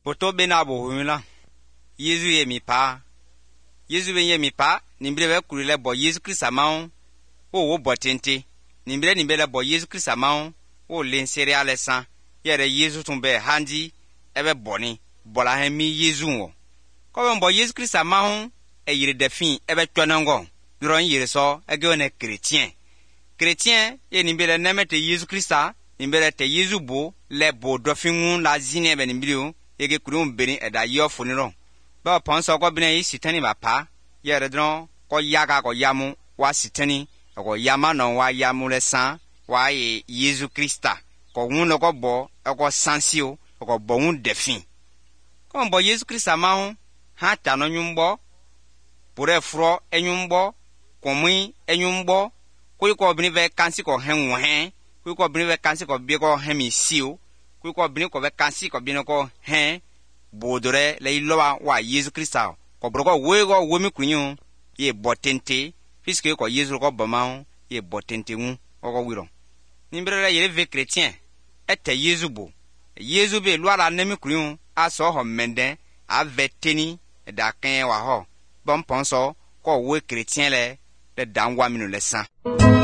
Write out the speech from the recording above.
poto bena bo humila Yesu ye mi pa Yesu ben ye mi pa nimbre be kulile bo Yesu Krista maun wo botente nimbre bo Yesu Krista maun wo len seriale san yere Yesu tumbe handi ebe boni bola hemi Yesu wo ko bo Yesu Krista maun e yire defin ebe tonango biron yire so ege one chrétien ye nimbre nemete Yesu Krista nimbre te Yesu bo le bo dofingun la zine be nimbre yege kurun beni eda yo funiro ba ponso ko bine sitani ba pa yere dron ko yaga ko yamu wa sitani ko yama no wa yamu le san wa Yesu Krista ko nguno ko bo ko sansio ko bo un defin ko bo Yesu Krista ma ha ta no nyumbo pure fro enyumbo ko mu enyumbo ko bini ve kansi ko henwo hen ko bini ve kansi ko bi ko hemi sio ko bini ko ve kansi ko bini ko hen bodore le ilowa wa Yesu Krista ko broko wego womi kunyu ye botente puisque ko Yesu ko bama ye botente mu ko wiro nimbre ye ve chrétien ete Yesu bo Yesu be lo ala nemi kunyu aso ho mende a veteni da kan wa ho bon ponso ko we chrétien le dangwa minu le san